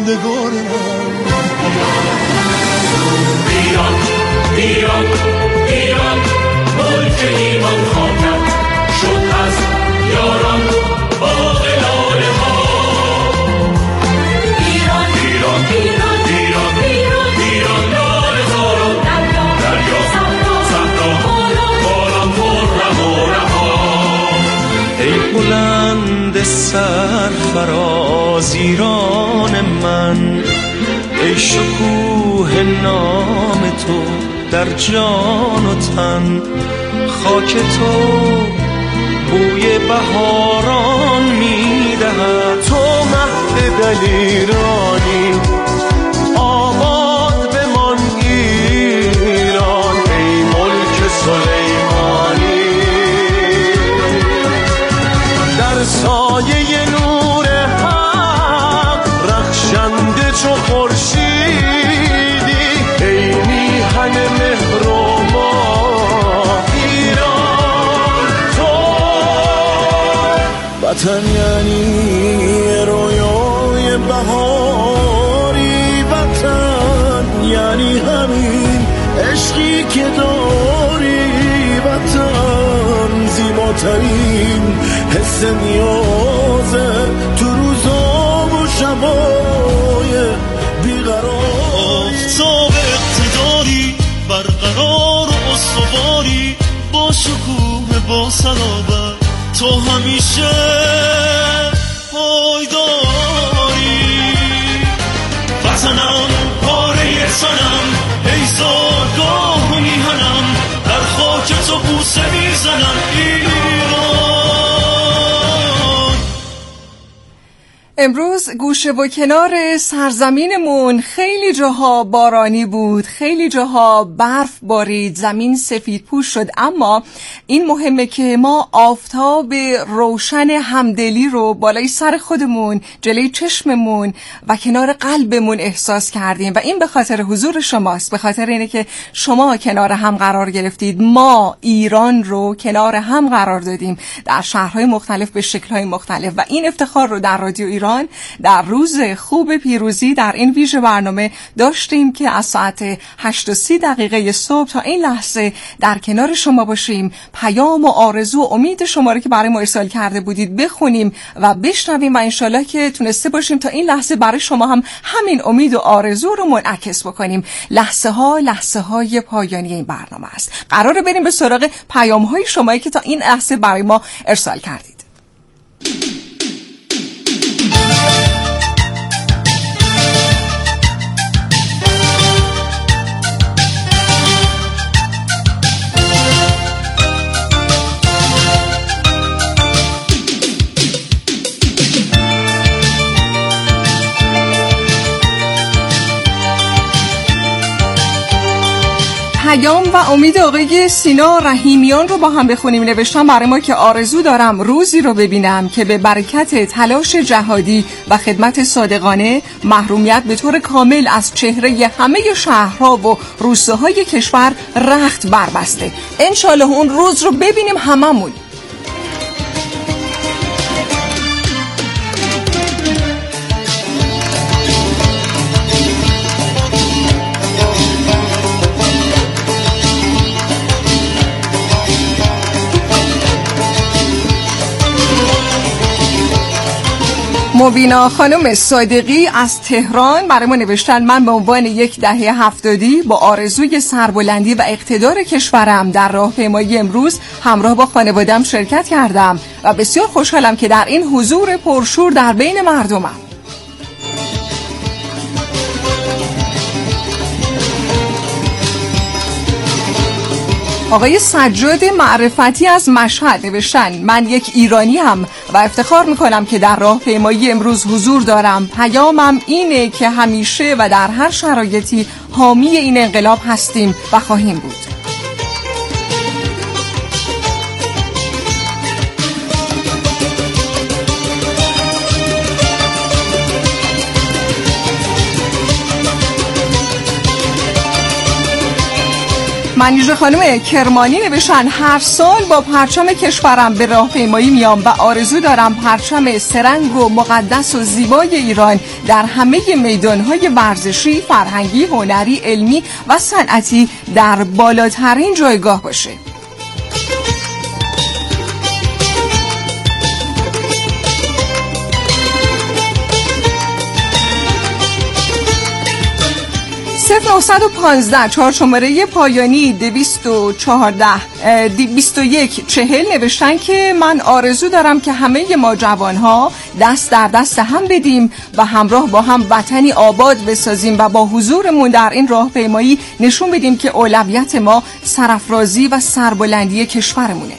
زندگان من. ایران ایران ایران ملک ایمان خاکم شد از یاران باغ لاله ها. ایران ایران ایران ایران ایران ایران لاله زاران دریا صحرا باران پر رها. ای بلند سرفراز ایران من، ای شکوه نام تو در جان و تن، خاک تو بوی بهاران میدهد. تو مهد دلیرانی آباد بمان ایران، ای ملک سلیمانی در سایه نور حق رخشنده چو خورشیدی، ای میهن مهر و ماه ایران. تو وطن یعنی رویای بهاری، وطن یعنی همین عشقی که داری، وطن زیباترین حس نیازه تو روزا و شبای بیقرار. آفتاب اقتداری برقرار و استواری، با شکوه با صلابت تو همیشه پایداری. وطنم پاره سنم، ای زادگاه و میهنم، در خاک تو بوسه میزنم ایران. امروز گوشه و کنار سرزمینمون خیلی جاها بارانی بود، خیلی جاها برف بارید، زمین سفید پوش شد، اما این مهمه که ما آفتاب روشن همدلی رو بالای سر خودمون، جلوی چشممون و کنار قلبمون احساس کردیم و این به خاطر حضور شماست، به خاطر اینه که شما کنار هم قرار گرفتید. ما ایران رو کنار هم قرار دادیم در شهرهای مختلف به شکل‌های مختلف و این افتخار رو در رادیو ایران در روز خوب پیروزی در این ویژه برنامه داشتیم که از ساعت 8:30 صبح تا این لحظه در کنار شما باشیم، پیام و آرزو و امید شما رو که برای ما ارسال کرده بودید بخونیم و بشنویم و انشالله که تونسته باشیم تا این لحظه برای شما هم همین امید و آرزو رو منعکس بکنیم. لحظه های پایانی این برنامه است. قراره بریم به سراغ پیام های شمایی که تا این لحظه برای ما ارسال کردید. پیام و امید آقای سینا رحیمیان رو با هم بخونیم. نوشتم برای ما که آرزو دارم روزی رو ببینم که به برکت تلاش جهادی و خدمت صادقانه محرومیت به طور کامل از چهره همه شهرها و روستاهای کشور رخت بربسته. انشالله اون روز رو ببینیم هممون. مبینا خانم صادقی از تهران برای ما نوشتن من به عنوان یک دهه 70 با آرزوی سربلندی و اقتدار کشورم در راهپیمایی امروز همراه با خانواده‌ام شرکت کردم و بسیار خوشحالم که در این حضور پرشور در بین مردمم. آقای سجاد معرفتی از مشهد نوشتن من یک ایرانیم و افتخار میکنم که در راهپیمایی امروز حضور دارم. پیامم اینه که همیشه و در هر شرایطی حامی این انقلاب هستیم و خواهیم بود. منیژه خانم کرمانی نوشتن هر سال با پرچم کشورم به راهپیمایی میام و آرزو دارم پرچم سرنگ و مقدس و زیبای ایران در همه میدانهای ورزشی، فرهنگی، هنری، علمی و صنعتی در بالاترین جایگاه باشه. صفر 915 4 شماره پایانی 2140 نوشتن که من آرزو دارم که همه ما جوانها دست در دست هم بدیم و همراه با هم وطنی آباد بسازیم و با حضورمون در این راهپیمایی نشون بدیم که اولویت ما سرافرازی و سربلندی کشورمونه.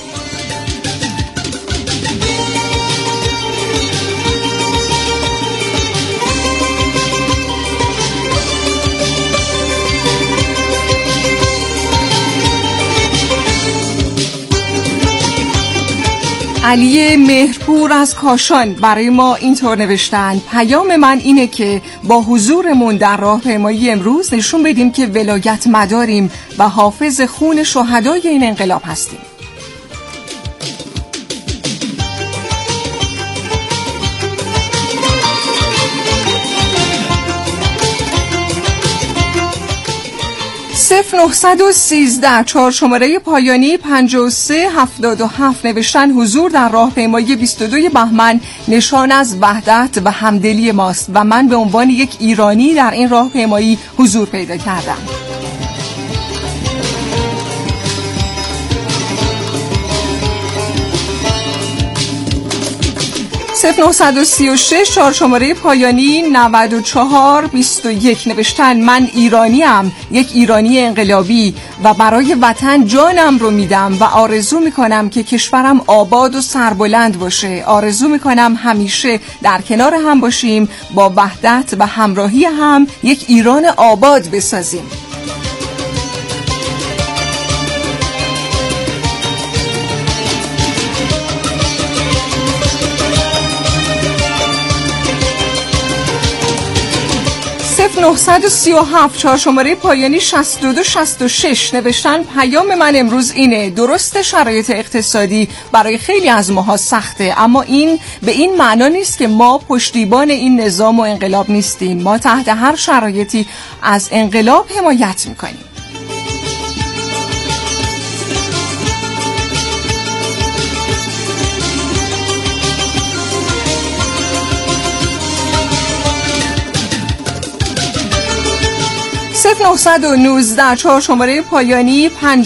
علی مهرپور از کاشان برای ما اینطور نوشتن پیام من اینه که با حضورمون در راهپیمایی امروز نشون بدیم که ولایت مداریم و حافظ خون شهدای این انقلاب هستیم. صفر 913 4 شماره پایانی 5377 نوشتن حضور در راهپیمایی 22 بهمن نشان از وحدت و همدلی ماست و من به عنوان یک ایرانی در این راهپیمایی حضور پیدا کردم. 0936 4 شماره پایانی 9421 نوشتن من ایرانیم، یک ایرانی انقلابی و برای وطن جانم رو میدم و آرزو میکنم که کشورم آباد و سربلند باشه. آرزو میکنم همیشه در کنار هم باشیم، با وحدت و همراهی هم یک ایران آباد بسازیم. صفر 937 4 شماره پایانی 6266 نوشتن پیام من امروز اینه درست شرایط اقتصادی برای خیلی از ماها سخته، اما این به این معنا نیست که ما پشتیبان این نظام و انقلاب نیستیم. ما تحت هر شرایطی از انقلاب حمایت میکنیم. صفر 919 4 شماره پایانی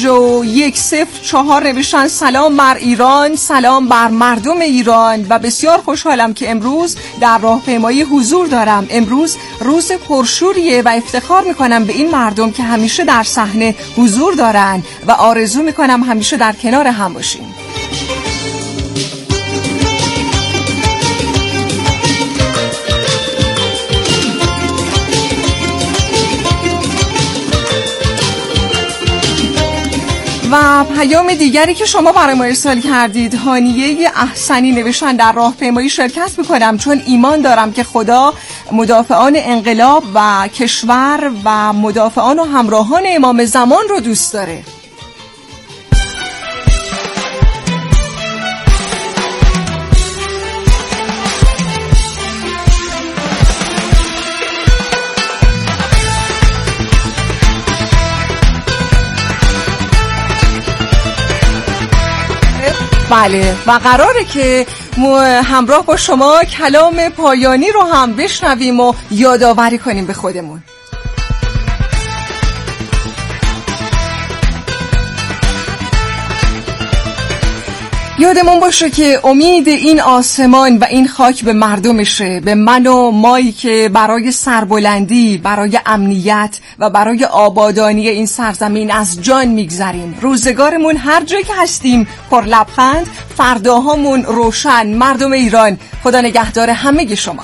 5104 نوشتن سلام بر ایران، سلام بر مردم ایران و بسیار خوشحالم که امروز در راهپیمایی حضور دارم. امروز روز پرشوریه و افتخار میکنم به این مردم که همیشه در صحنه حضور دارن و آرزو میکنم همیشه در کنار هم باشیم. و پیام دیگری که شما برای ما ارسال کردید، هانیه احسنی نوشتن در راهپیمایی شرکت میکنم چون ایمان دارم که خدا مدافعان انقلاب و کشور و مدافعان و همراهان امام زمان رو دوست داره. بله و قراره که همراه با شما کلام پایانی رو هم بشنویم و یادآوری کنیم به خودمون. یادمون باشه که امید این آسمان و این خاک به مردمشه، به من و مایی که برای سربلندی، برای امنیت و برای آبادانی این سرزمین از جان میگذریم. روزگارمون هر جایی که هستیم پر لبخند، فرداهامون روشن. مردم ایران، خدا نگهدار همه شما.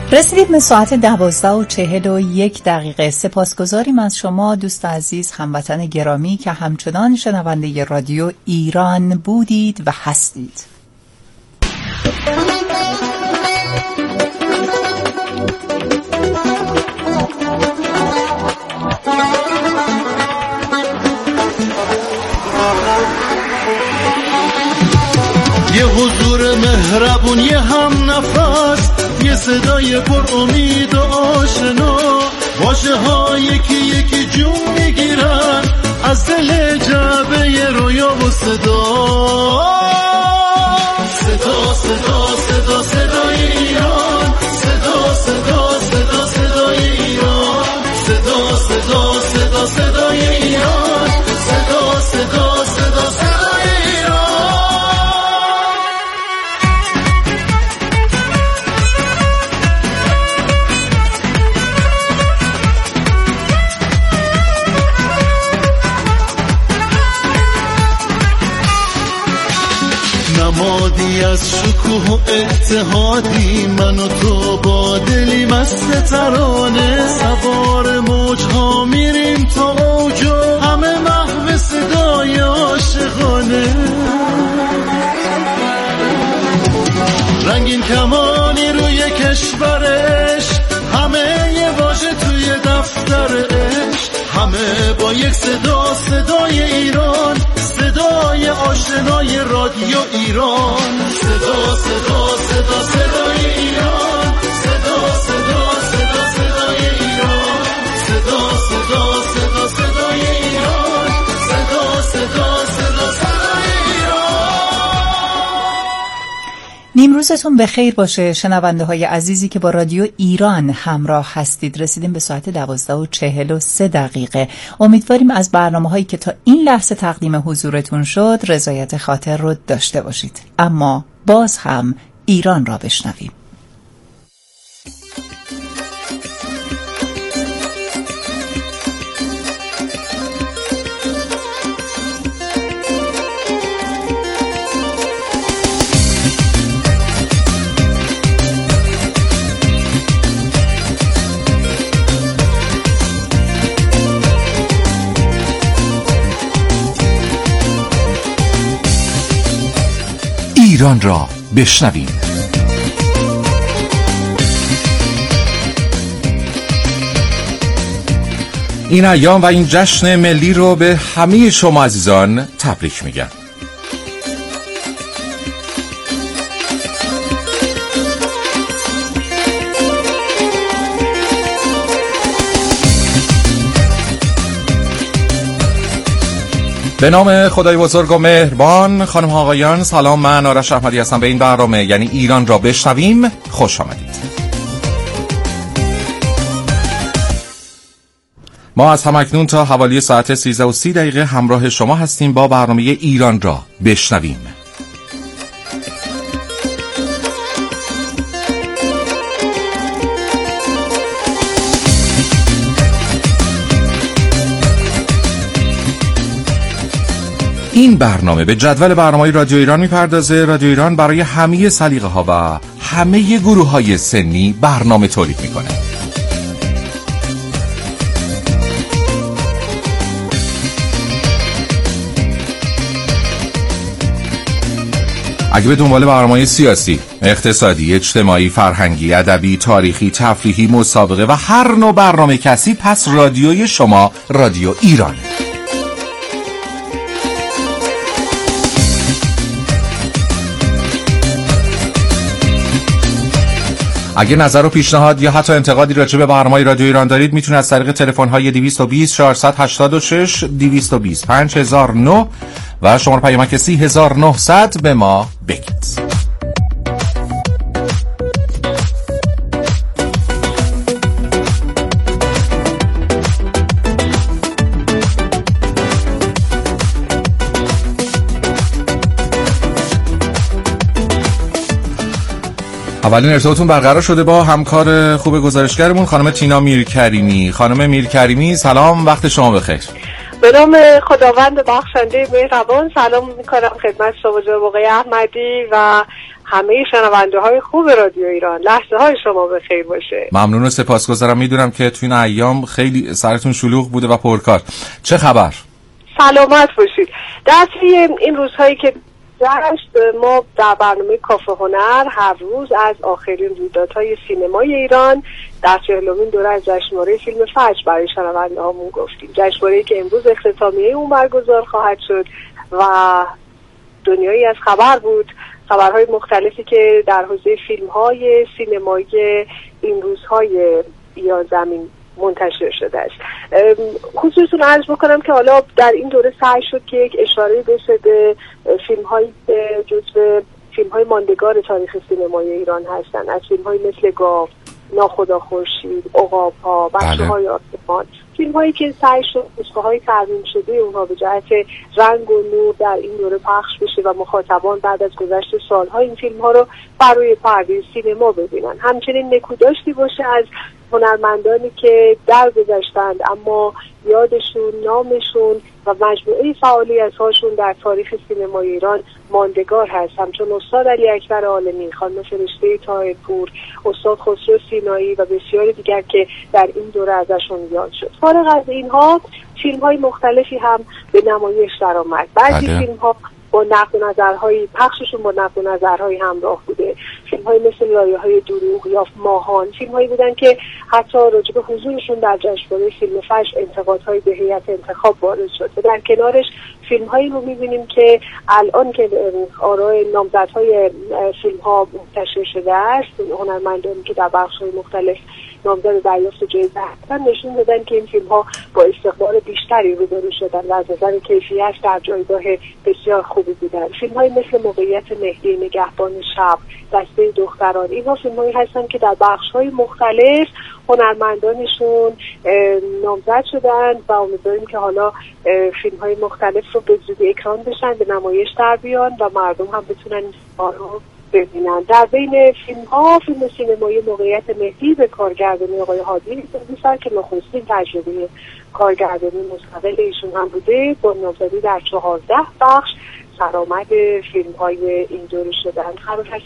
رسیدیم به ساعت 12:41. سپاسگزاریم از شما دوست عزیز، هموطن گرامی که همچنان شنونده رادیو ایران بودید و هستید. یه حضور مهربون، یه هم نفس، یه صدای پر امید و آشنا، واژه ها یکی یکی جون میگیرن از دل جعبه رویا و صدا. صدا صدا صدا صدای ایران، صدا صدا صدا صدای ایران، صدا صدا صدا صدای ایران، صدا صدا صدا صدای ایران. نمادی از شکوه و اتحادی، من و تو با دلی مست ترانه، سوار موجها میریم تا اوج و همه محو صدای عاشقانه. رنگین کمانی روی کشورش، همه یه واژه توی دفترش، همه با یک صدا، صدای ایران، صدای آشنای رادیو ایران. صدا صدا صدا صدای ایران، صدا صدا صدا صدای ایران، صدا صدا صدا صدای ایران، صدا صدا صدا صدای ایران. نیمروزتون بخیر باشه شنونده های عزیزی که با رادیو ایران همراه هستید. رسیدیم به ساعت 12:43. امیدواریم از برنامه هایی که تا این لحظه تقدیم حضورتون شد رضایت خاطر رو داشته باشید. اما باز هم ایران را بشنویم. ایران را بشنویم. این ایام و این جشن ملی رو به همه شما عزیزان تبریک میگم. به نام خدای بزرگ و مهربان. خانم ها آقایان سلام، من آرش احمدی هستم. به این برنامه یعنی ایران را بشنویم خوش آمدید. ما از همکنون تا حوالی ساعت 13:30 همراه شما هستیم با برنامه ایران را بشنویم. این برنامه به جدول برنامه‌های رادیو ایران میپردازه. رادیو ایران برای همه سلیقه ها و همه گروه های سنی برنامه تولید میکنه. اگه به دنبال برنامه‌های سیاسی، اقتصادی، اجتماعی، فرهنگی، ادبی، تاریخی، تفریحی، مسابقه و هر نوع برنامه کسی، پس رادیوی شما رادیو ایران. اگه نظر و پیشنهاد یا حتی انتقادی راجع به برنامه‌های رادیو ایران دارید میتونید از طریق تلفن‌های 220 486 220 5009 و شماره پیامک 3900 به ما بگید. اولین ارتباطتون برقرار شده با همکار خوب گزارشگرمون خانم تینا میرکریمی. خانم میرکریمی سلام، وقت شما بخیر. به نام خداوند بخشنده مهربان سلام میکنم خدمت شما جناب آقای احمدی و همه شنونده های خوب رادیو ایران. لحظه های شما به خیر باشه. ممنون و سپاسگزارم. میدونم که تو این ایام خیلی سرتون شلوغ بوده و پرکار. چه خبر؟ سلامت باشید. در طی این روزهایی که گذشت ما در برنامه کافه هنر هر روز از آخرین رویدادهای سینمای ایران در 40مین دوره از جشنواره فیلم فجر برای شنونده هامون گفتیم. جشنواره‌ای که امروز اختتامیه اون برگزار خواهد شد و دنیایی از خبر بود، خبرهای مختلفی که در حوزه فیلم‌های سینمایی این روزهای ایران زمین منتشر شده است. خصوصا عرض بکنم که حالا در این دوره سعی شد که یک اشاره بشه به فیلم‌هایی که جزو فیلم‌های ماندگار تاریخ سینمای ایران هستند، از فیلم‌هایی مثل گاو، ناخدا خورشید، عقاب‌ها، بچه‌های آسمان، فیلم‌هایی که سعی شد نسخه‌های ترمیم شده اونها به جهت رنگ و نور در این دوره پخش بشه و مخاطبان بعد از گذشت سال‌ها این فیلم‌ها رو برای پرده سینما ببینن. همچنین نکوداشتی باشه از هنرمندانی که درگذشتند اما یادشون، نامشون و مجموعه فعالیت‌هاشون در تاریخ سینمای ایران ماندگار هست، همچون استاد علی اکبر عالمی، خانم فرشته طاهرپور، استاد خسرو سینایی و بسیاری دیگر که در این دوره ازشون یاد شد. فارغ از اینها فیلم‌های مختلفی هم به نمایش درآمد. بعضی فیلم‌ها با نقد و نظرهای پخششون با نقد و نظرهای همراه بوده. فیلم‌های مثل لایه‌های دروغ یا ماهان فیلم‌هایی بودن که حتی راجع به حضورشون در جشنواره فیلم فجر انتقادهای به هیئت انتخاب وارد شد. در کنارش فیلم‌هایی رو می‌بینیم که الان که آرای نامزدهای فیلم‌ها منتشر شده است، هنرمندانی که در بخش‌های مختلف نامزد دریافت جایزه هستن نشون دادن که این فیلم‌ها با استقبال بیشتری روبرو شدن و از نظر کیفیت در جایگاه بسیار خوبی بودن. فیلم‌های مثل موقعیت مهدی، نگهبان شب، دسته دختران، اینها فیلم‌هایی هستن که در بخش‌های مختلف هنرمندانشون نامزد شدن و امیدواریم که حالا فیلم‌های مختلف رو به زودی اکران بشن، به نمایش در بیان و مردم هم بتونن این رو ببینن. در بین فیلم‌ها فیلم سینمایی موقعیت مهدی به کارگردانی آقای هادی می‌سر که نخستین تجربه کارگردانی مستقل ایشون هم بوده، با نامزدی در 14 بخش سرآمد فیلم‌های این دوره شدن. خبر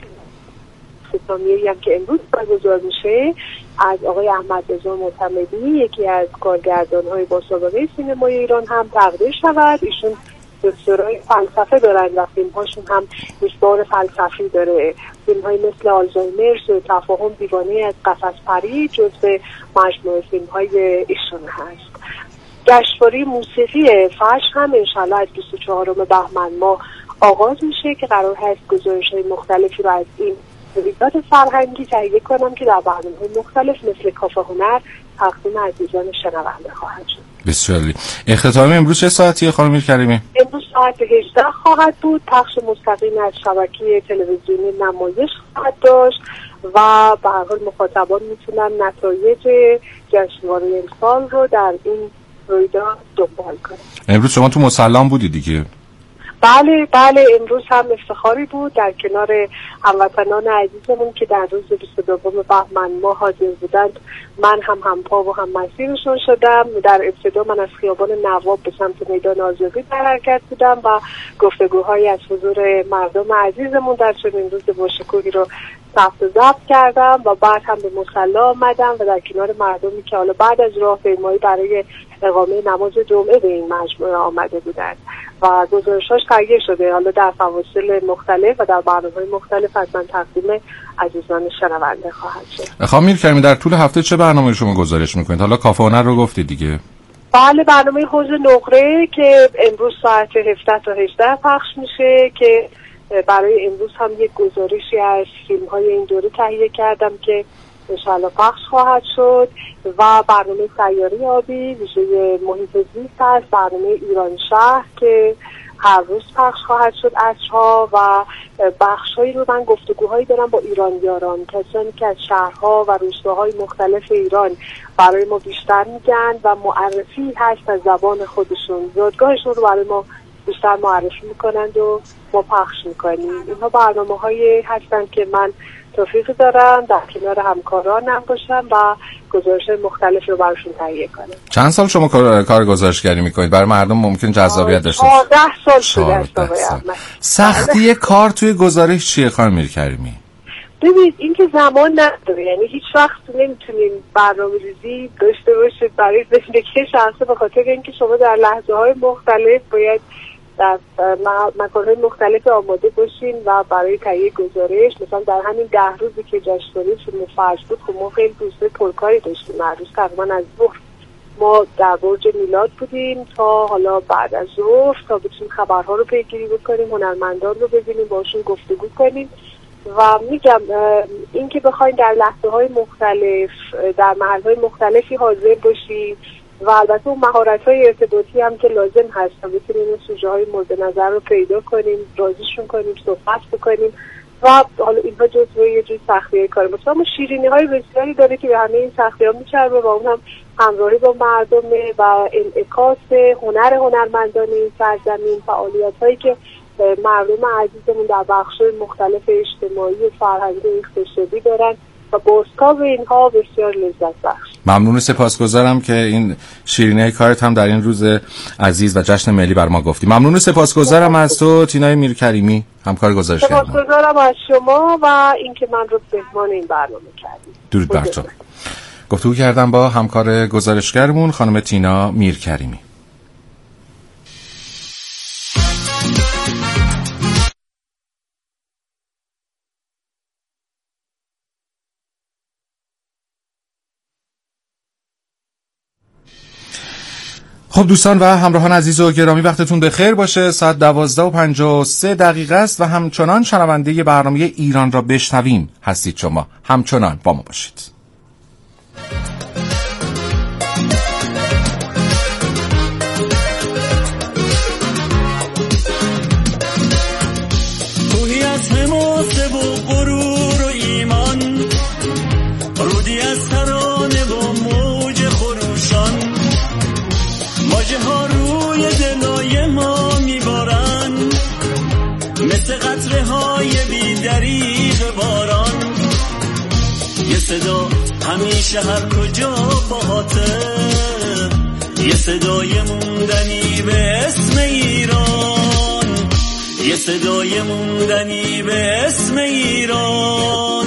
اختتامیه‌ای هم که امروز برگزار میشه از آقای احمدرضا معتمدی، یکی از کارگردان‌های با سابقه سینمای ایران هم تقدیر شود. ایشون دکترای فلسفه دارن و فیلم‌هاشون هم بار فلسفی داره. فیلم‌های مثل آلزایمر، تفاهم، دیوانه از قفس پری جزو مجموعه فیلم‌های ایشون هست. جشنواره موسیقی فجر هم انشالله از 24 بهمن ماه آغاز میشه که قرار هست گزارش‌های مختلفی رو از این رویداد فرهنگی تهیه کنم که در برنامه‌های مختلف مثل کافه هنر تقدیم عزیزان شنونده خواهد شد. بسیار عالی. اختتامیه امروز چه ساعتیه خانم میرکریمی؟ امروز ساعت 18 خواهد بود. پخش مستقیم از شبکه تلویزیونی نمایش خواهد داشت و به هر حال مخاطبان میتونن نتایج جشنواره امسال رو در این رویداد دنبال کنن. امروز شما تو مسلم بودی دیگه؟ بله امروز هم افتخاری بود در کنار هموطنان عزیزمون که در روز 22 بهمن ماه حاضر بودند. من هم همپا و هم مسیرشون شدم. در ابتدا من از خیابان نواب به سمت میدان آزادی در حرکت بودم و گفتگوهایی از حضور مردم عزیزمون در چنین روز باشکوهی رو ثبت و ضبط کردم و بعد هم به مصلی آمدم و در کنار مردمی که حالا بعد از راهپیمایی برای اقامه نماز جمعه به این مجموعه آمده بودند و گزارش‌هاش تهیه شده، حالا در فواصل مختلف و در برنامه‌های مختلف حتما تقدیم عزیزان شنونده خواهد شد. خانم میرکریمی در طول هفته چه برنامه‌ای شما گزارش می‌کنید؟ حالا کافه هنر رو گفتید دیگه. بله برنامه حوض نقره که امروز ساعت 17 تا 18 پخش میشه که برای امروز هم یک گزارشی از فیلم‌های این دوره تهیه کردم که انشاءالله پخش خواهد شد و برنامه سیاره آبی ویژه محیط زیست است، برنامه ایران شهر که هر روز پخش خواهد شد عصرها و بخش‌هایی رو من گفتگوهایی دارم با ایرانیان، کسانی که از شهرها و روستاهای مختلف ایران برای ما بیشتر میگن و معرفی هست از زبان خودشون، یادگاهشون رو برای ما بیشتر معرفی میکنند و ما پخش میکنیم. اینها برنامه‌هایی هستند که من توفیق دارم در کنار همکارانم باشم و گزارش مختلف رو براشون تهیه کنم. چند سال شما کار گزارشگری میکنید؟ برای مردم ممکن جذابیت داشته باشه. 14 سال شده. سختی کار توی گزارش چیه خانم میرکریمی؟ ببینید این که زمان نداره، یعنی هیچ وقت نمیتونین برنامه‌ریزی داشته باشید برای زندگی شخصی، به خاطر اینکه شما در لحظه‌های مختلف باید در مکان‌های مختلف آماده باشین و برای تهیه گزارش. مثلا در همین 10 روزی که جشنواره فیلم فجر بود خب ما خیلی روزهای پرکاری داشتیم. هر روز تقریبا از ظهر ما در برج میلاد بودیم تا حالا بعد از ظهر تا بتونیم خبرها رو پیگیری بکنیم، هنرمندان رو ببینیم، باشون گفتگو کنیم. و میگم این که بخواید در لحظه‌های مختلف در محل‌های مختلفی حاضر باشید و البته اون مهارت‌های ارتباطی هم که لازم هست تا بتونیم اون سوژه‌های مورد نظر رو پیدا کنیم، راضیشون کنیم، صحبت بکنیم و حالا اینها جزو یه جور سختی‌های کار ما. اما شیرینی‌های بسیاری داره که به همه این سختی‌ها میچربه و اون هم همراهی با مردم و انعکاس هنر هنرمندان این سرزمین، فعالیت‌هایی که مردم عزیزمون در بخش‌های مختلف اجتماعی و فرهنگی اقتصادی دارن و بازتاب اینها بسیار لذت بخش. ممنون و سپاسگزارم که این شیرینی کارت هم در این روز عزیز و جشن ملی بر ما گفتی. ممنون و سپاسگزارم از تو تینای میرکریمی، همکار گزارشگر. سپاسگزارم از شما و اینکه من رو مهمان این برنامه کردید. درود بر تو. گفتگو کردم با همکار گزارشگرمون خانم تینا میرکریمی. خب دوستان و همراهان عزیز و گرامی، وقتتون بخیر باشه. ساعت 12:53 است و همچنان شنونده برنامه ایران را بشنویم هستید. شما همچنان با ما باشید. کوهی از حماسه و غرور و ایمان، رودی از ترانه و موج خروشان، واژه ها روی دلای ما میبارن مثل قطره های بی دریغ باران. یه صدا همیشه هر کجا باهاته، یه صدای موندنی به اسم ایران، یه صدای موندنی به اسم ایران.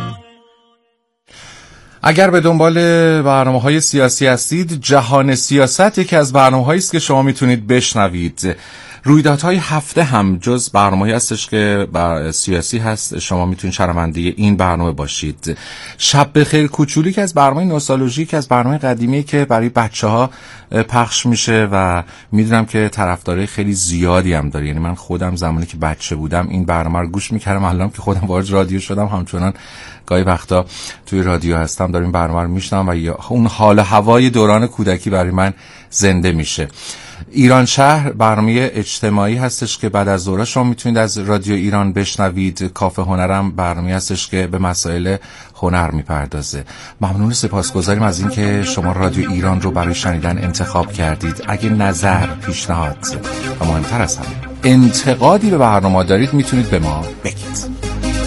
اگر به دنبال برنامه‌های سیاسی هستید، جهان سیاست یکی از برنامه‌هایی است که شما میتونید بشنوید. رویدادهای هفته هم جز برنامه‌ای هستش که سیاسی هست، شما میتونید شنونده این برنامه باشید. شب بخیر کوچولی که از برنامه نوستالژی که از برنامه قدیمی که برای بچه‌ها پخش میشه و میدونم که طرفدارای خیلی زیادی هم داره. یعنی من خودم زمانی که بچه بودم این برنامه رو گوش میکردم، الان که خودم وارد رادیو شدم همچنان گاهی وقتا توی رادیو هستم داریم برنامه رو میشنم و اون حال هوای دوران کودکی برای من زنده میشه. ایران شهر برنامه اجتماعی هستش که بعد از ظهر شما میتونید از رادیو ایران بشنوید. کافه هنرم برنامه هستش که به مسائل هنر میپردازه. ممنون و سپاسگزاریم از اینکه شما رادیو ایران رو برای شنیدن انتخاب کردید. اگه نظر، پیشنهاد و مهمتر از همه انتقادی به برنامه دارید میتونید به ما بگید.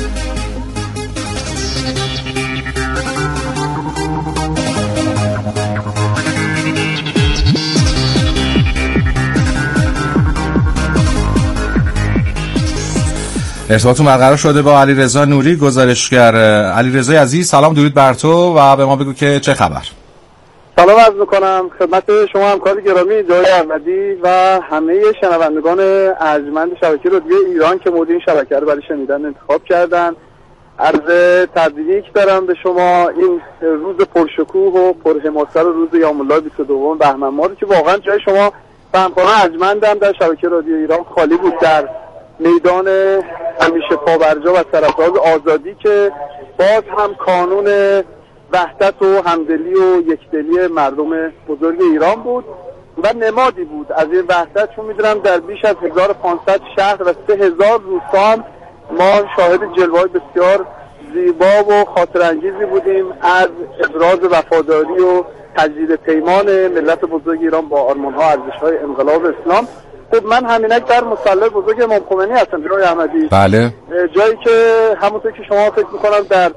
ارتباطتون برقرار شده با علیرضا نوری گزارشگر. علیرضا عزیز سلام، درود بر تو و به ما بگو که چه خبر. سلام عرض میکنم خدمت شما همکار گرامی جای احمدی و همه شنوندگان ارجمند شبکه رادیو ایران که مورد این شبکه رو برای شنیدن انتخاب کردن. عرض تبریک دارم به شما این روز پرشکوه و پرحماسه رو، روز یوم الله 22 بهمن ماه که واقعا جای شما و همکاران ارجمندم در شبکه رادیو ایران خالی بود در میدان همیشه پابرجا و سرفراز آزادی که باز هم کانون وحدت و همدلی و یکدلی مردم بزرگ ایران بود و نمادی بود از این وحدت. چون میدونم در بیش از 1500 شهر و 3000 روستا ما شاهد جلوه‌های بسیار زیبا و خاطرانگیزی بودیم از ابراز وفاداری و تجدید پیمان ملت بزرگ ایران با آرمان‌ها و ارزش‌های انقلاب اسلام. خب من همینک در مصلی بزرگ امام خمینی هستم جناب احمدی. بله. جایی که همونطور که شما فکر میکنم در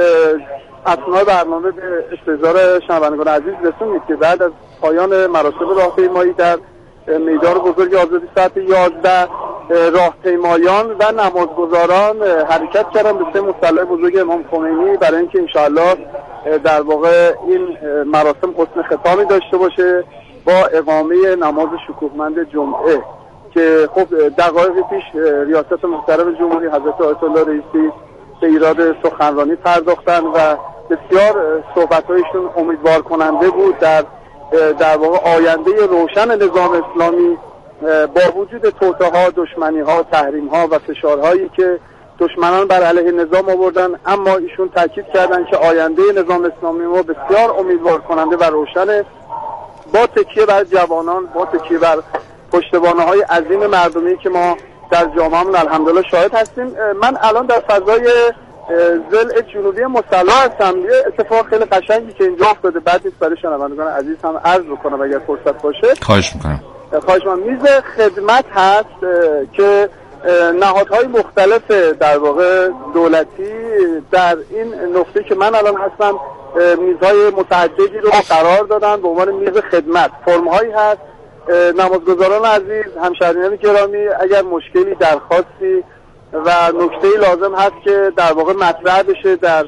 اثنای برنامه به استحضار شنوندگان عزیز رسوندید که بعد از پایان مراسم راهپیمایی در میدان بزرگ آزادی ساعت 11 راهپیمایان و نمازگزاران حرکت کردن به سه مصلی بزرگ امام خمینی برای اینکه انشاءالله در واقع این مراسم حسن ختامی داشته باشه با اقامه نماز شکوهمند جمعه که خب دقایق پیش ریاست محترم جمهوری حضرت آیت الله رئیسی به ایراد سخنرانی پرداختن و بسیار صحبت‌هایشون امیدوار کننده بود در واقع آینده روشن نظام اسلامی با وجود توطئه‌ها، دشمنی‌ها، تحریم‌ها و فشارهایی که دشمنان بر علیه نظام آوردن، اما ایشون تاکید کردن که آینده نظام اسلامی ما بسیار امیدوار کننده و روشنه با تکیه بر جوانان، با تکیه بر پشتوانه‌های عظیم مردمی که ما در جامعه‌مون الحمدلله شاهد هستیم. من الان در فضای ضلع جنوبی مصلی هستم. یه اتفاق خیلی قشنگی که اینجا افتاده بعد نیست برای شنوندگان عزیز هم عرض بکنم اگر فرصت باشه. خواهش می‌کنم. میز خدمت هست که نهادهای مختلف در واقع دولتی در این نقطه که من الان هستم میزهای متعددی رو قرار دادن به عنوان میز خدمت. فرم‌هایی هست. نمازگزاران عزیز، همشهریان گرامی، اگر مشکلی، درخواستی و نکته‌ای لازم هست که در واقع مطرح بشه، در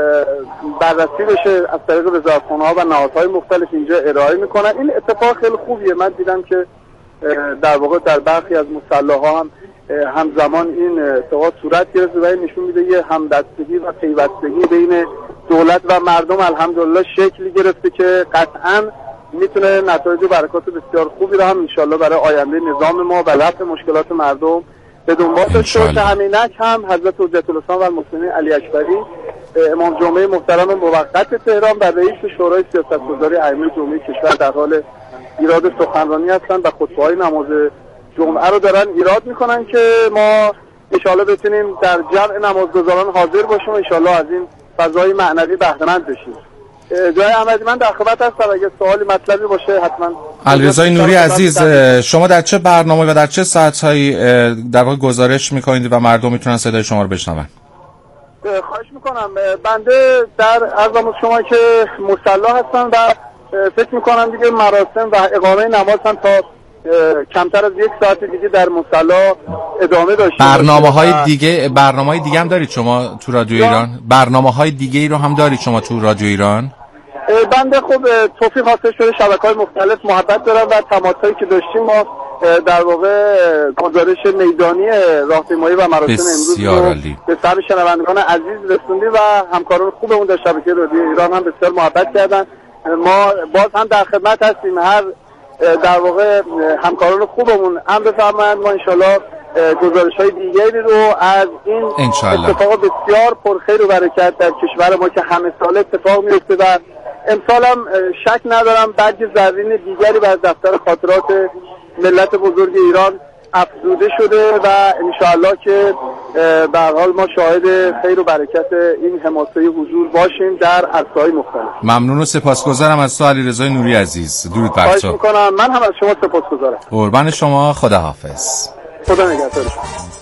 بررسی بشه، از طریق وزارتخانه‌ها و نهادهای مختلف اینجا ارائه میکنن. این اتفاق خیلی خوبیه. من دیدم که در واقع در برخی از مصلی‌ها هم همزمان این اتفاق صورت گرفته و نشون میده یه همدستگی و پیوستگی بین دولت و مردم الحمدلله شکل گرفته که قطعاً میتونه نتایج و برکات بسیار خوبی رو هم انشالله برای آینده نظام ما و رفع مشکلات مردم به دنبال داشته باشه. همینک هم حضرت حجت الاسلام و المسلمین علی اکبری امام جمعه محترم موقت تهران و رئیس شورای سیاستگزاری ائمه جمعه کشور در حال ایراد سخنرانی هستن و خطبه‌های نماز جمعه رو دارن ایراد میکنن که ما انشالله بتونیم در جمع نمازگزاران حاضر باشیم و انشالله از این فضای معنوی بهره مند بشیم. جای احمدی من در خدمت هستم، اگه سوالی مطلبی باشه حتما. علیرضا نوری عزیز، شما در چه برنامه و در چه ساعت‌هایی در واقع گزارش می‌کنید و مردم میتونن صدای شما رو بشنون؟ خواهش میکنم. بنده در عرضم شما که مصلی هستم و فکر میکنم دیگه مراسم و اقامه نماز هم تا کمتر از یک ساعت دیگه در مصلی ادامه داشته. برنامه‌های دیگه هم دارید شما تو رادیو ایران؟ برنامه‌های دیگه‌ای رو هم دارید شما تو رادیو ایران؟ بنده خب توفیق حاصل شده شبکه‌های مختلف محبت دارم و تماسایی که داشتیم ما در واقع گزارش میدانی راهپیمایی و مراسم امروز رو به سر شنوندگان عزیز رسوندیم و همکاران خوبمون در شبکه رادیو ایران هم بسیار محبت کردن. ما باز هم در خدمت هستیم. هر در واقع همکاران خوبمون هم بفرمایند ما انشالله گزارش‌های دیگری رو از این اتفاق بسیار پرخیر و برکت در کشور ما که همه سال اتفاق میفته و امسال هم شک ندارم برگ زرین دیگری بر دفتر خاطرات ملت بزرگ ایران افزوده شده و انشاءالله که به هر حال ما شاهد خیر و برکت این حماسه حضور باشیم در عرصه‌های مختلف. ممنون و سپاسگزارم از تو علیرضا نوری عزیز. درود بر تو. خواهش می‌کنم. من هم از شما سپاسگزارم. قربان شما. خداحافظ. خدا نگهدار.